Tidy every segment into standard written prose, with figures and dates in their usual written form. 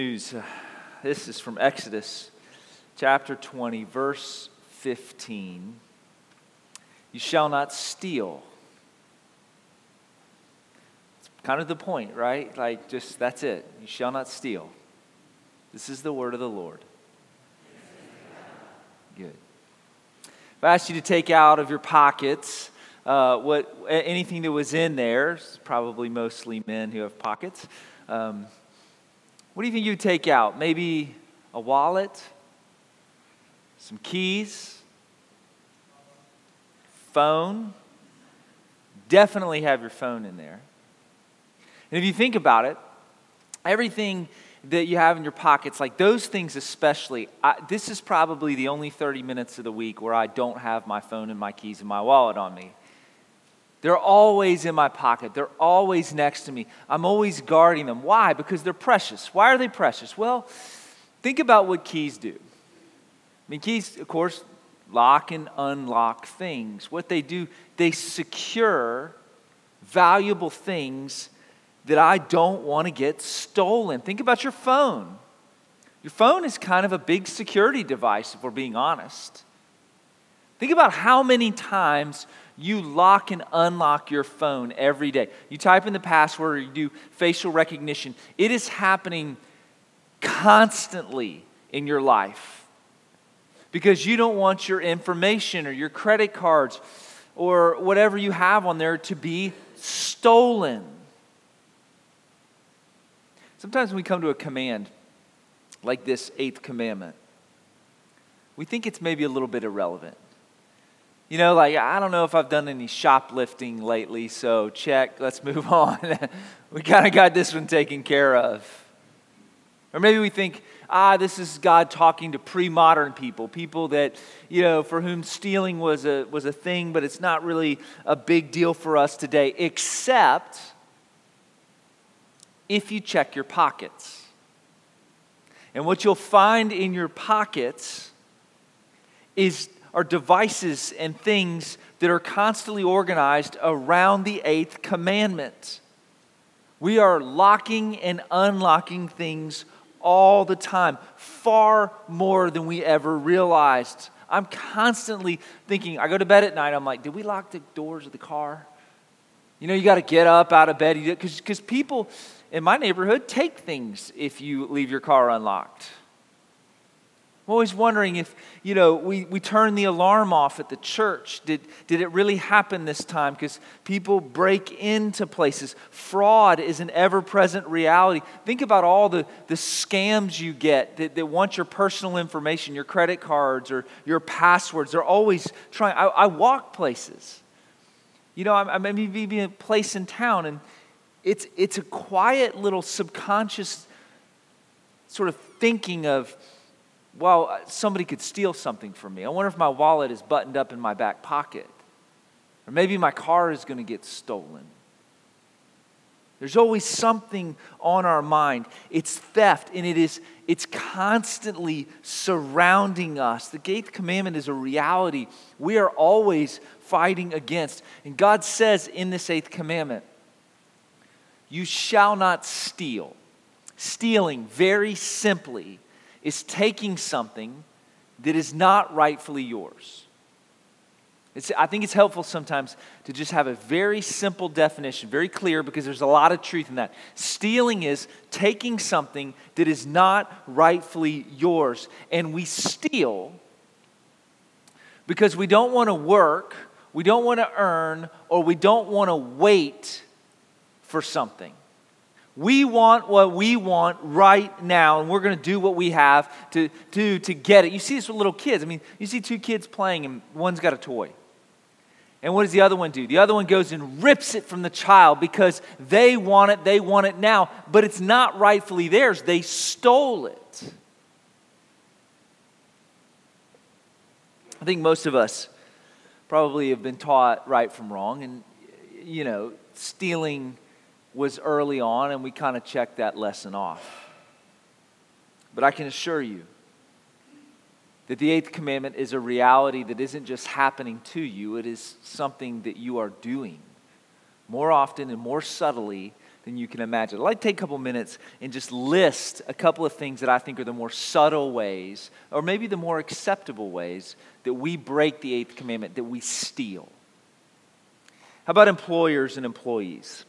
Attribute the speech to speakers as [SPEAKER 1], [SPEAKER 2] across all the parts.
[SPEAKER 1] News. This is from Exodus chapter 20, verse 15. You shall not steal. It's kind of the point, right? That's it. You shall not steal. This is the word of the Lord. Good. If I asked you to take out of your pockets anything that was in there, it's probably mostly men who have pockets. What do you think you'd take out? Maybe a wallet, some keys, phone. Definitely have your phone in there. And if you think about it, everything that you have in your pockets, like those things especially, this is probably the only 30 minutes of the week where I don't have my phone and my keys and my wallet on me. They're always in my pocket. They're always next to me. I'm always guarding them. Why? Because they're precious. Why are they precious? Well, think about what keys do. Keys, of course, lock and unlock things. What they do, they secure valuable things that I don't want to get stolen. Think about your phone. Your phone is kind of a big security device, if we're being honest. Think about how many times you lock and unlock your phone every day. You type in the password or you do facial recognition. It is happening constantly in your life because you don't want your information or your credit cards or whatever you have on there to be stolen. Sometimes when we come to a command like this 8th commandment, we think it's maybe a little bit irrelevant. I don't know if I've done any shoplifting lately, so check, let's move on. We kind of got this one taken care of. Or maybe we think, this is God talking to pre-modern people that, for whom stealing was a thing, but it's not really a big deal for us today, except if you check your pockets. And what you'll find in your pockets are devices and things that are constantly organized around the 8th commandment. We are locking and unlocking things all the time, far more than we ever realized. I'm constantly thinking, I go to bed at night, I'm like, did we lock the doors of the car? You got to get up out of bed, because people in my neighborhood take things if you leave your car unlocked. I'm always wondering if, we turn the alarm off at the church. Did it really happen this time? Because people break into places. Fraud is an ever-present reality. Think about all the scams you get that want your personal information, your credit cards or your passwords. They're always trying. I walk places. I may be in a place in town, and it's a quiet little subconscious sort of thinking of, well, somebody could steal something from me. I wonder if my wallet is buttoned up in my back pocket. Or maybe my car is going to get stolen. There's always something on our mind. It's theft, and it's constantly surrounding us. The 8th commandment is a reality we are always fighting against. And God says in this 8th commandment, you shall not steal. Stealing, very simply, is taking something that is not rightfully yours. I think it's helpful sometimes to just have a very simple definition, very clear, because there's a lot of truth in that. Stealing is taking something that is not rightfully yours. And we steal because we don't want to work, we don't want to earn, or we don't want to wait for something. We want what we want right now, and we're going to do what we have to get it. You see this with little kids. You see 2 kids playing, and one's got a toy. And what does the other one do? The other one goes and rips it from the child because they want it now, but it's not rightfully theirs. They stole it. I think most of us probably have been taught right from wrong, and, stealing was early on, and we kind of checked that lesson off. But I can assure you that the 8th commandment is a reality that isn't just happening to you, it is something that you are doing more often and more subtly than you can imagine. I'd like to take a couple minutes and just list a couple of things that I think are the more subtle ways, or maybe the more acceptable ways, that we break the eighth commandment, that we steal. How about employers and employees?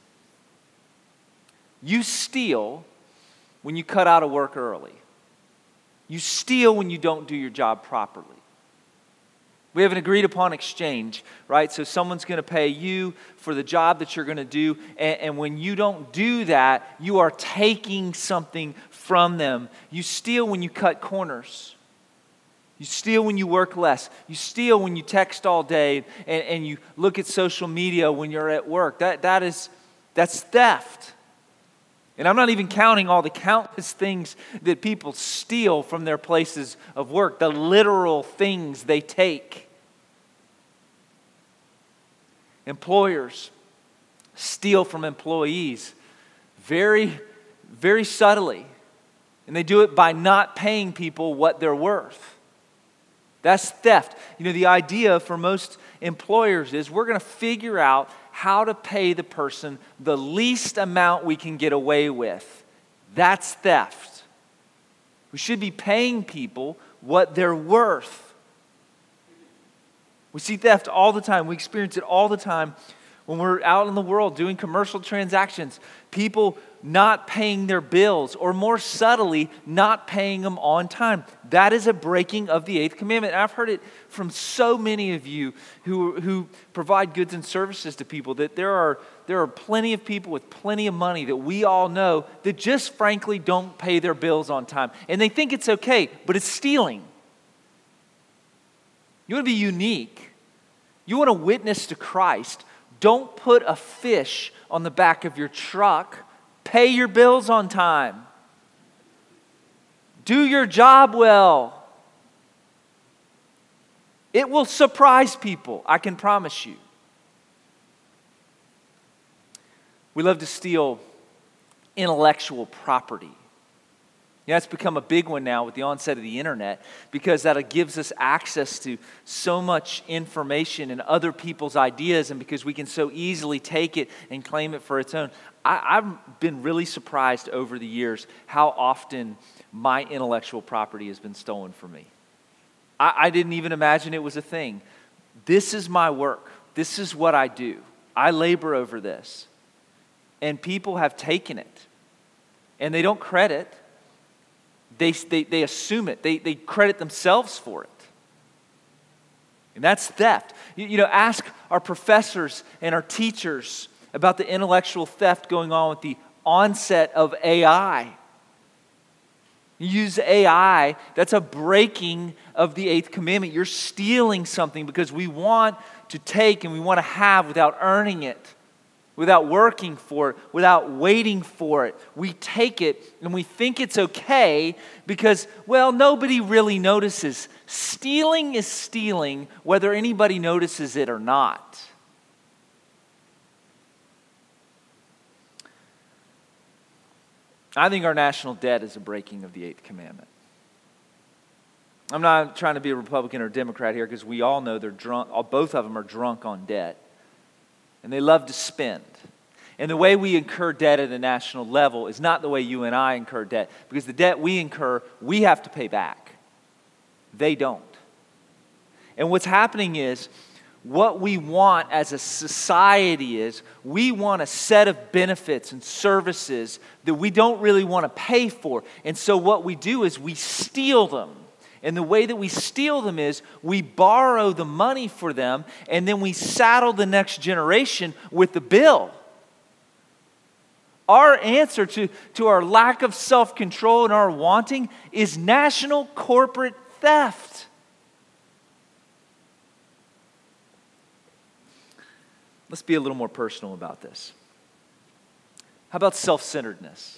[SPEAKER 1] You steal when you cut out of work early. You steal when you don't do your job properly. We have an agreed upon exchange, right? So someone's going to pay you for the job that you're going to do, and when you don't do that, you are taking something from them. You steal when you cut corners. You steal when you work less. You steal when you text all day and you look at social media when you're at work. That's theft. And I'm not even counting all the countless things that people steal from their places of work, the literal things they take. Employers steal from employees very, very subtly. And they do it by not paying people what they're worth. That's theft. You know, the idea for most employers is we're going to figure out how to pay the person the least amount we can get away with. That's theft. We should be paying people what they're worth. We see theft all the time. We experience it all the time when we're out in the world doing commercial transactions. People not paying their bills, or more subtly, not paying them on time. That is a breaking of the eighth commandment. And I've heard it from so many of you who provide goods and services to people, that there are plenty of people with plenty of money that we all know that just frankly don't pay their bills on time. And they think it's okay, but it's stealing. You want to be unique. You want to witness to Christ. Don't put a fish on the back of your truck. Pay your bills on time. Do your job well. It will surprise people, I can promise you. We love to steal intellectual property. Yeah, it's become a big one now with the onset of the internet, because that gives us access to so much information and other people's ideas, and because we can so easily take it and claim it for its own. I've been really surprised over the years how often my intellectual property has been stolen from me. I didn't even imagine it was a thing. This is my work. This is what I do. I labor over this. And people have taken it. And they don't credit. They assume it. They credit themselves for it. And that's theft. You know, ask our professors and our teachers about the intellectual theft going on with the onset of AI. You use AI, that's a breaking of the eighth commandment. You're stealing something because we want to take and we want to have without earning it, without working for it, without waiting for it. We take it and we think it's okay because, well, nobody really notices. Stealing is stealing whether anybody notices it or not. I think our national debt is a breaking of the eighth commandment. I'm not trying to be a Republican or Democrat here, because we all know they're drunk. Both of them are drunk on debt. And they love to spend. And the way we incur debt at a national level is not the way you and I incur debt, because the debt we incur, we have to pay back. They don't. And what's happening is, what we want as a society is, we want a set of benefits and services that we don't really want to pay for. And so what we do is we steal them. And the way that we steal them is we borrow the money for them, and then we saddle the next generation with the bill. Our answer to our lack of self-control and our wanting is national corporate theft. Let's be a little more personal about this. How about self-centeredness?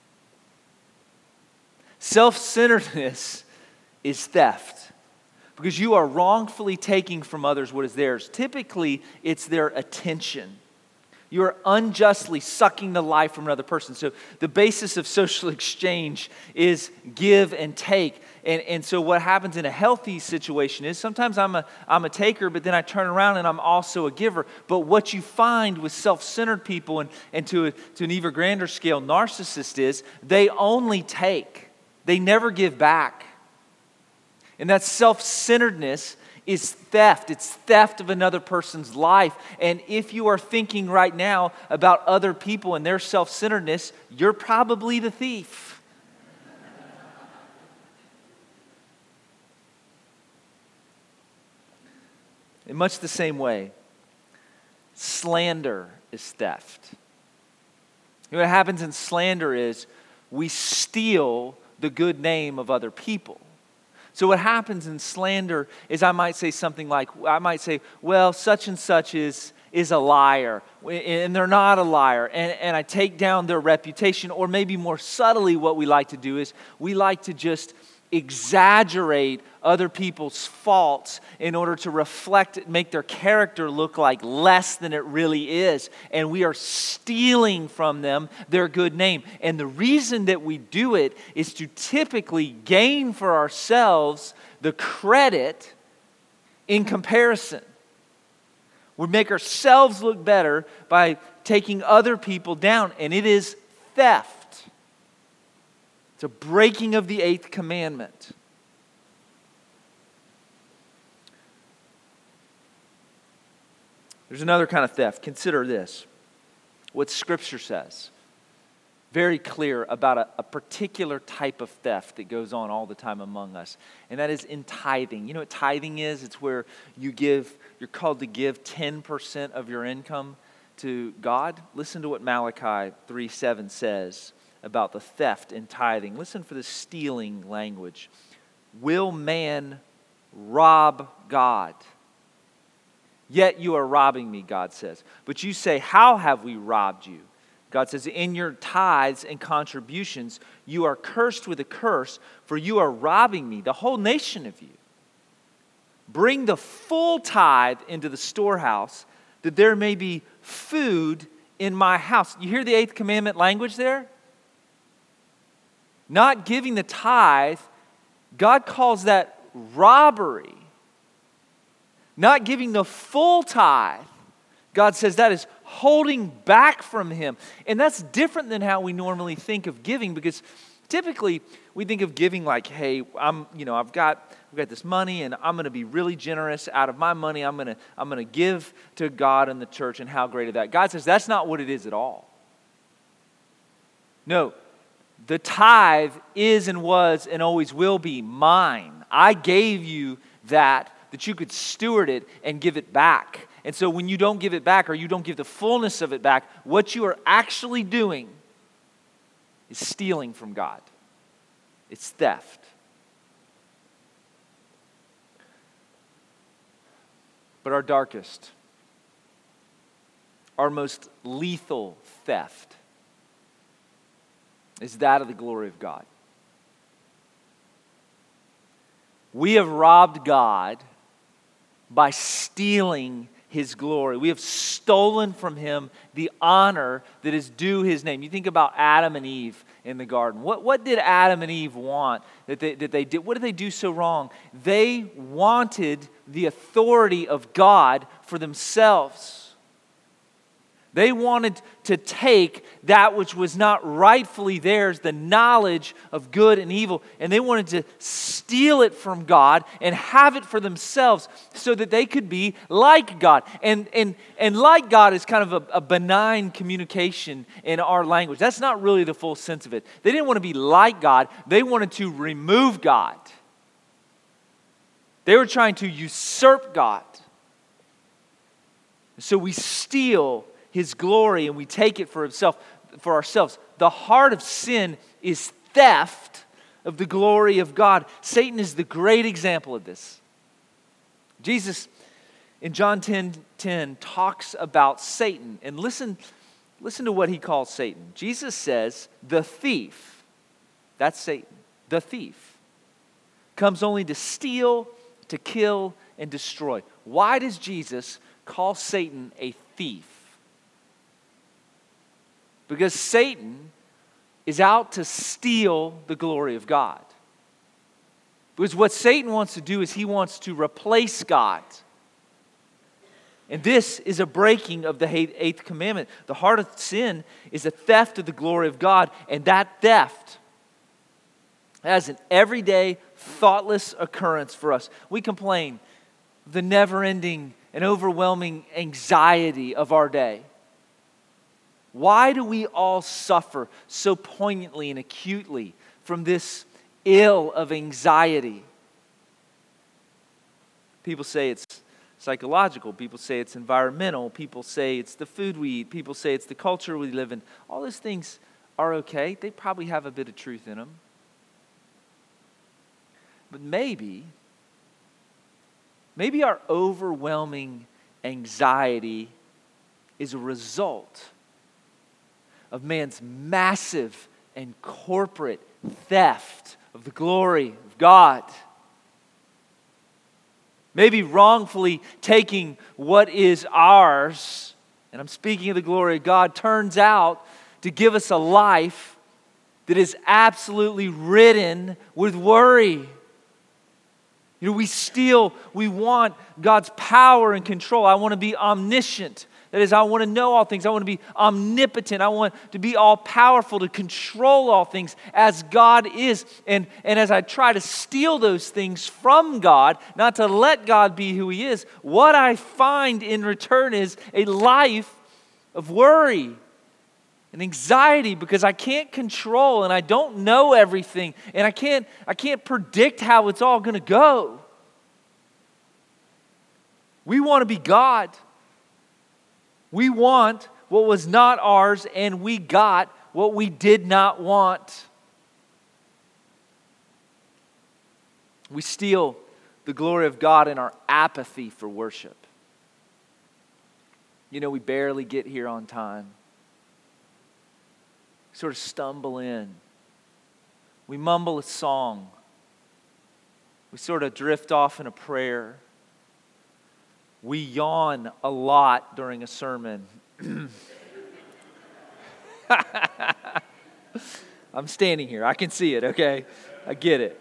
[SPEAKER 1] Self-centeredness is theft, because you are wrongfully taking from others what is theirs. Typically, it's their attention. You are unjustly sucking the life from another person. So the basis of social exchange is give and take. And so what happens in a healthy situation is sometimes I'm a taker, but then I turn around and I'm also a giver. But what you find with self-centered people and to an even grander scale, narcissists, is they only take. They never give back. And that self-centeredness is theft. It's theft of another person's life. And if you are thinking right now about other people and their self-centeredness, you're probably the thief. In much the same way, slander is theft. What happens in slander is we steal the good name of other people. So what happens in slander is I might say something like, well, such and such is a liar, and they're not a liar, and I take down their reputation. Or maybe more subtly, what we like to do is we like to just exaggerate other people's faults in order to make their character look like less than it really is. And we are stealing from them their good name. And the reason that we do it is to typically gain for ourselves the credit in comparison. We make ourselves look better by taking other people down, and it is theft. It's a breaking of the 8th commandment. There's another kind of theft. Consider this. What Scripture says. Very clear about a particular type of theft that goes on all the time among us. And that is in tithing. You know what tithing is? It's where you're called to give 10% of your income to God. Listen to what Malachi 3:7 says about the theft in tithing. Listen for the stealing language. Will man rob God? Yet you are robbing me, God says. But you say, how have we robbed you? God says, in your tithes and contributions, you are cursed with a curse, for you are robbing me, the whole nation of you. Bring the full tithe into the storehouse, that there may be food in my house. You hear the 8th commandment language there? Not giving the tithe, God calls that robbery. Not giving the full tithe, God says that is holding back from Him. And that's different than how we normally think of giving, because typically we think of giving like, hey, I've got this money and I'm going to be really generous out of my money. I'm going to give to God and the church, and how great is that? God says that's not what it is at all. No. The tithe is and was and always will be mine. I gave you that you could steward it and give it back. And so when you don't give it back, or you don't give the fullness of it back, what you are actually doing is stealing from God. It's theft. But our darkest, our most lethal theft is that of the glory of God. We have robbed God by stealing His glory. We have stolen from Him the honor that is due His name. You think about Adam and Eve in the garden. What did Adam and Eve want that they did? What did they do so wrong? They wanted the authority of God for themselves. They wanted to take that which was not rightfully theirs, the knowledge of good and evil, and they wanted to steal it from God and have it for themselves so that they could be like God. And like God is kind of a benign communication in our language. That's not really the full sense of it. They didn't want to be like God. They wanted to remove God. They were trying to usurp God. So we steal His glory and we take it for ourselves. The heart of sin is theft of the glory of God. Satan is the great example of this. Jesus in John 10:10 talks about Satan, and listen to what He calls Satan. Jesus says, the thief, that's Satan, the thief, comes only to steal, to kill, and destroy. Why does Jesus call Satan a thief? Because Satan is out to steal the glory of God. Because what Satan wants to do is he wants to replace God. And this is a breaking of the eighth commandment. The heart of sin is a theft of the glory of God, and that theft has an everyday, thoughtless occurrence for us. We complain the never-ending and overwhelming anxiety of our day. Why do we all suffer so poignantly and acutely from this ill of anxiety? People say it's psychological. People say it's environmental. People say it's the food we eat. People say it's the culture we live in. All those things are okay. They probably have a bit of truth in them. But maybe our overwhelming anxiety is a result of man's massive and corporate theft of the glory of God. Maybe wrongfully taking what is ours, and I'm speaking of the glory of God, turns out to give us a life that is absolutely ridden with worry. You know, we want God's power and control. I want to be omniscient. That is, I want to know all things. I want to be omnipotent. I want to be all powerful, to control all things as God is. And as I try to steal those things from God, not to let God be who He is, what I find in return is a life of worry and anxiety, because I can't control and I don't know everything, and I can't predict how it's all going to go. We want to be God. We want what was not ours, and we got what we did not want. We steal the glory of God in our apathy for worship. You know, we barely get here on time. Sort of stumble in. We mumble a song. We sort of drift off in a prayer. We yawn a lot during a sermon. I'm standing here. I can see it, okay? I get it.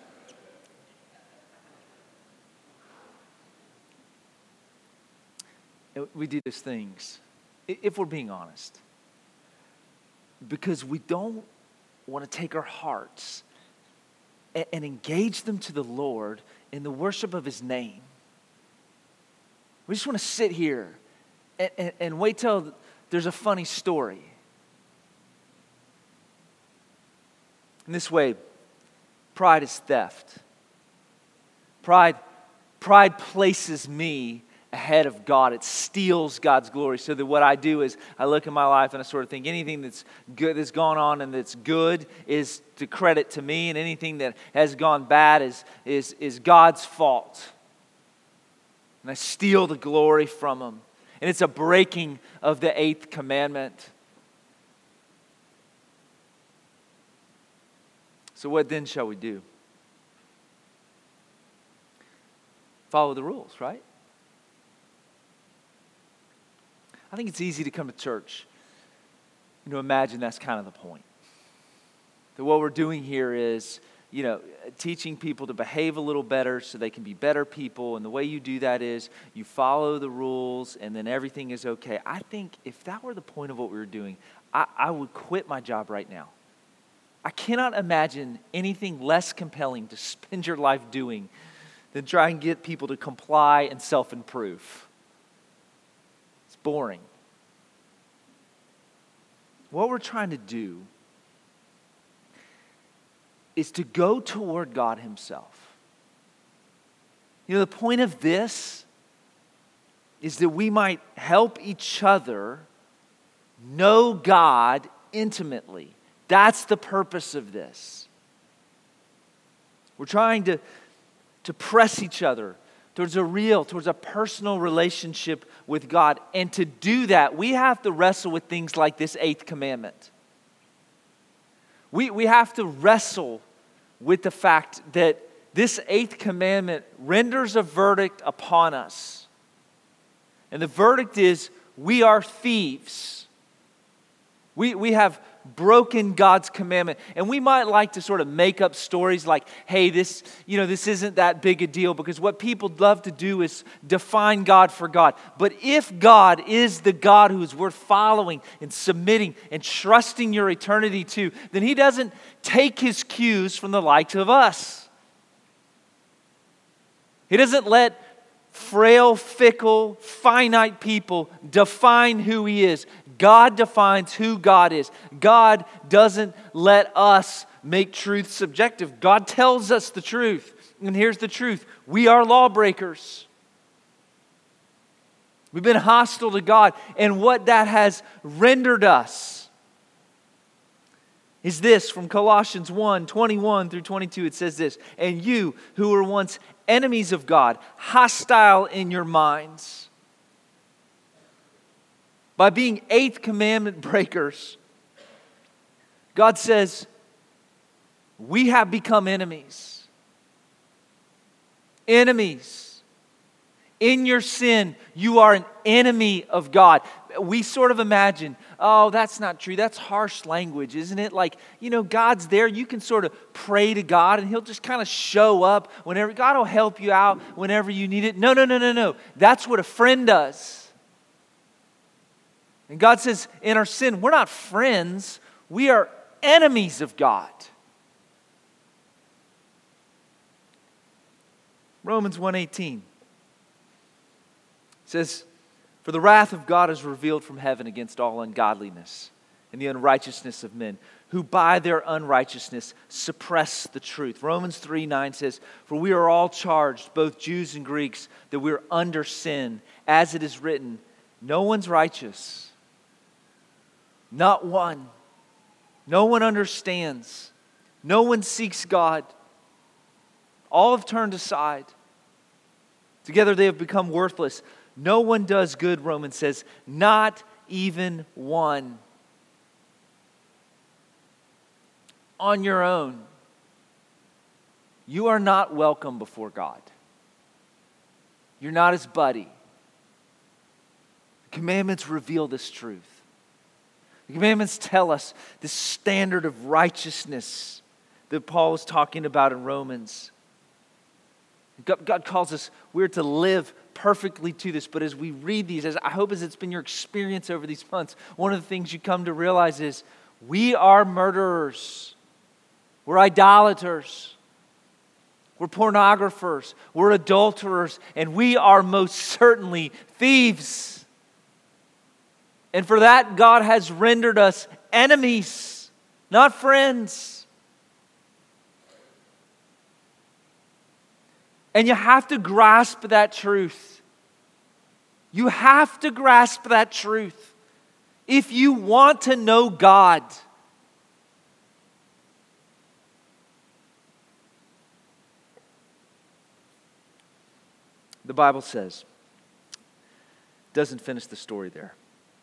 [SPEAKER 1] We do those things, if we're being honest, because we don't want to take our hearts and engage them to the Lord in the worship of His name. We just want to sit here and wait till there's a funny story. In this way, pride is theft. Pride places me ahead of God. It steals God's glory, so that what I do is I look at my life and I sort of think anything that's good, that's gone on and that's good, is to credit to me, and anything that has gone bad is God's fault. And I steal the glory from Him. And it's a breaking of the eighth commandment. So what then shall we do? Follow the rules, right? I think it's easy to come to church. You know, imagine that's kind of the point. That what we're doing here is, you know, teaching people to behave a little better so they can be better people. And the way you do that is you follow the rules and then everything is okay. I think if that were the point of what we were doing, I would quit my job right now. I cannot imagine anything less compelling to spend your life doing than try and get people to comply and self-improve. It's boring. What we're trying to do is to go toward God Himself. You know, the point of this is that we might help each other know God intimately. That's the purpose of this. We're trying to press each other towards a personal relationship with God. And to do that, we have to wrestle with things like this eighth commandment. We have to wrestle with the fact that this eighth commandment renders a verdict upon us. And the verdict is, we are thieves. We have broken God's commandment. And we might like to sort of make up stories like, hey, this isn't that big a deal, because what people love to do is define God for God. But if God is the God who is worth following and submitting and trusting your eternity to, then He doesn't take His cues from the likes of us. He doesn't let frail, fickle, finite people define who He is. God defines who God is. God doesn't let us make truth subjective. God tells us the truth. And here's the truth. We are lawbreakers. We've been hostile to God. And what that has rendered us is this, from Colossians 1:21 through 22. It says this, "And you who were once enemies of God, hostile in your minds, by being eighth commandment breakers," God says, we have become enemies. Enemies. In your sin, you are an enemy of God. We sort of imagine, oh, that's not true. That's harsh language, isn't it? Like, God's there. You can sort of pray to God and He'll just kind of show up whenever. God will help you out whenever you need it. No. That's what a friend does. And God says, in our sin, we're not friends. We are enemies of God. Romans 1:18 says, "For the wrath of God is revealed from heaven against all ungodliness and the unrighteousness of men, who by their unrighteousness suppress the truth." Romans 3:9 says, "For we are all charged, both Jews and Greeks, that we are under sin. As it is written, no one's righteous. Not one. No one understands. No one seeks God. All have turned aside. Together they have become worthless. No one does good," Romans says, "not even one." On your own, you are not welcome before God. You're not His buddy. The commandments reveal this truth. The commandments tell us the standard of righteousness that Paul is talking about in Romans. God calls us, we're to live perfectly to this. But as we read these, I hope as it's been your experience over these months, one of the things you come to realize is we are murderers. We're idolaters. We're pornographers. We're adulterers. And we are most certainly thieves. And for that, God has rendered us enemies, not friends. And you have to grasp that truth. You have to grasp that truth if you want to know God. The Bible says, doesn't finish the story there.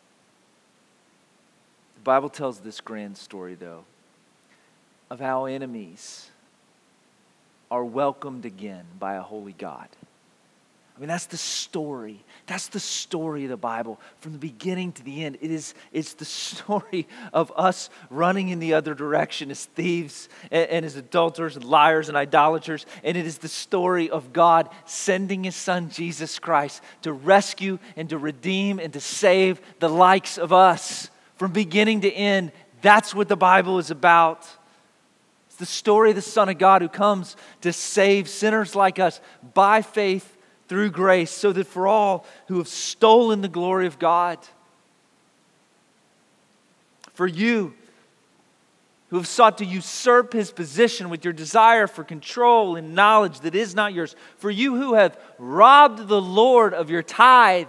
[SPEAKER 1] The Bible tells this grand story, though, of how enemies are welcomed again by a holy God. I mean, that's the story. That's the story of the Bible from the beginning to the end. It's the story of us running in the other direction as thieves and as adulterers and liars and idolaters. And it is the story of God sending His Son, Jesus Christ, to rescue and to redeem and to save the likes of us. From beginning to end, that's what the Bible is about. It's the story of the Son of God who comes to save sinners like us by faith through grace, so that for all who have stolen the glory of God, for you who have sought to usurp His position with your desire for control and knowledge that is not yours, for you who have robbed the Lord of your tithe,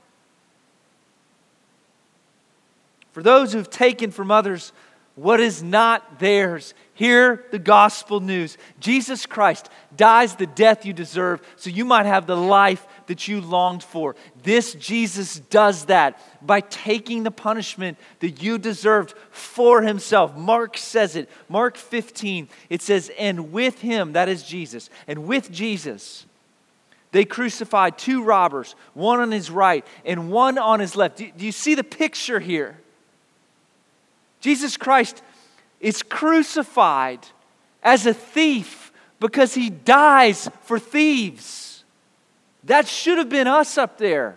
[SPEAKER 1] for those who have taken from others what is not theirs, hear the gospel news. Jesus Christ dies the death you deserve so you might have the life that you longed for. This Jesus does that by taking the punishment that you deserved for Himself. Mark says it. Mark 15, it says, "And with Him," that is Jesus, "and with Jesus, they crucified two robbers, one on His right and one on His left." Do you see the picture here? Jesus Christ is crucified as a thief because He dies for thieves. That should have been us up there.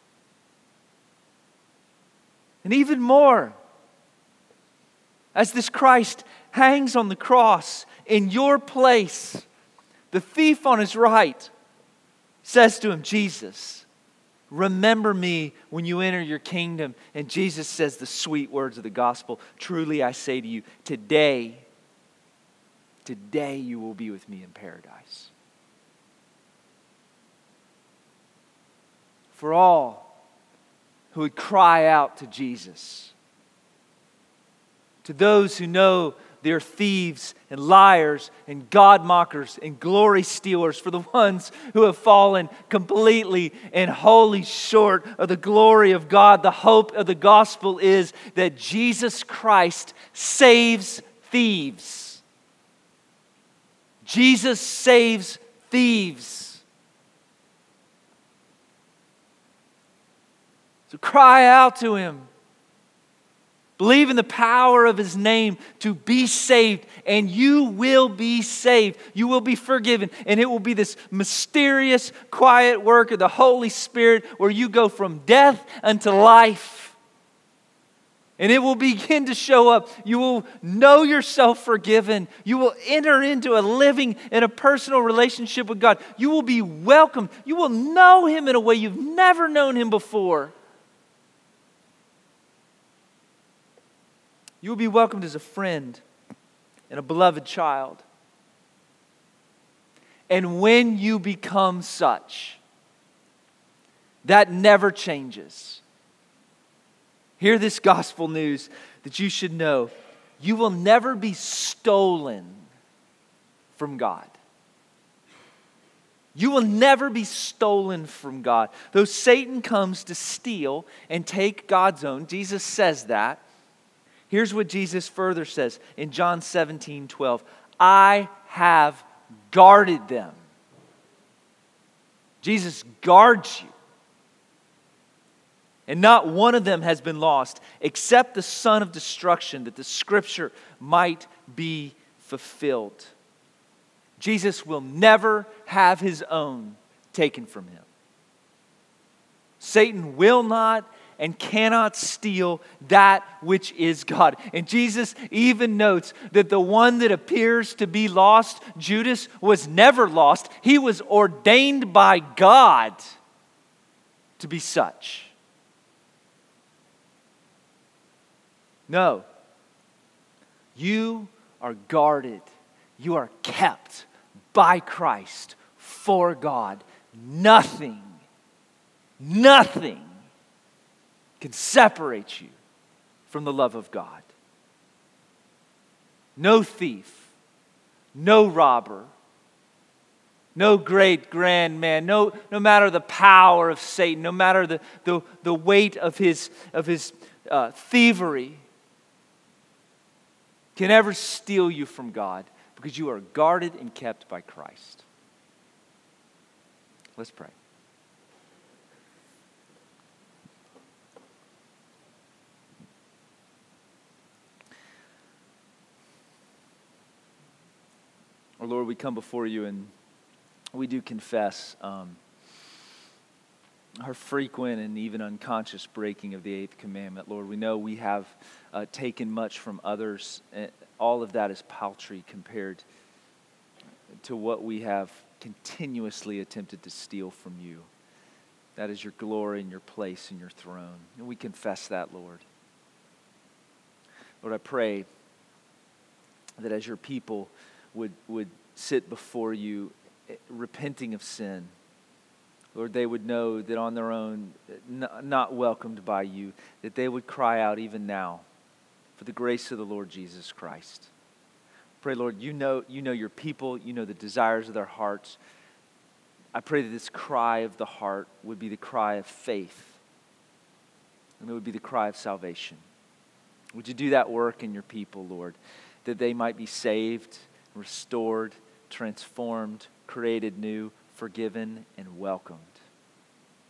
[SPEAKER 1] And even more, as this Christ hangs on the cross in your place, the thief on His right says to Him, Jesus, remember me when you enter your kingdom. And Jesus says the sweet words of the gospel, truly I say to you, today you will be with me in paradise. For all who would cry out to Jesus, to those who know they're thieves and liars and God mockers and glory stealers, for the ones who have fallen completely and wholly short of the glory of God, the hope of the gospel is that Jesus Christ saves thieves. Jesus saves thieves. So cry out to Him. Believe in the power of His name to be saved, and you will be saved. You will be forgiven, and it will be this mysterious, quiet work of the Holy Spirit where you go from death unto life. And it will begin to show up. You will know yourself forgiven. You will enter into a living and a personal relationship with God. You will be welcomed. You will know Him in a way you've never known Him before. You will be welcomed as a friend and a beloved child. And when you become such, that never changes. Hear this gospel news that you should know. You will never be stolen from God. You will never be stolen from God. Though Satan comes to steal and take God's own, Jesus says that. Here's what Jesus further says in John 17:12. I have guarded them. Jesus guards you. And not one of them has been lost, except the son of destruction, that the scripture might be fulfilled. Jesus will never have His own taken from Him. Satan will not and cannot steal that which is God. And Jesus even notes that the one that appears to be lost, Judas, was never lost. He was ordained by God to be such. No. You are guarded. You are kept by Christ for God. Nothing can separate you from the love of God. No thief, no robber, no great grand man, no matter the power of Satan, no matter the weight of his thievery, can ever steal you from God, because you are guarded and kept by Christ. Let's pray. Our Lord, we come before you and we do confess our frequent and even unconscious breaking of the eighth commandment. Lord, we know we have taken much from others. All of that is paltry compared to what we have continuously attempted to steal from you. That is your glory and your place and your throne. And we confess that, Lord. Lord, I pray that as your people would sit before you repenting of sin, Lord, they would know that on their own, not welcomed by you, that they would cry out even now for the grace of the Lord Jesus Christ. Pray, Lord, you know your people, you know the desires of their hearts. I pray that this cry of the heart would be the cry of faith, and it would be the cry of salvation. Would you do that work in your people, Lord, that they might be saved, restored, transformed, created new, forgiven, and welcomed.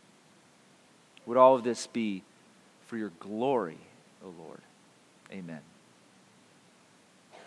[SPEAKER 1] Would all of this be for your glory, O Lord. Amen.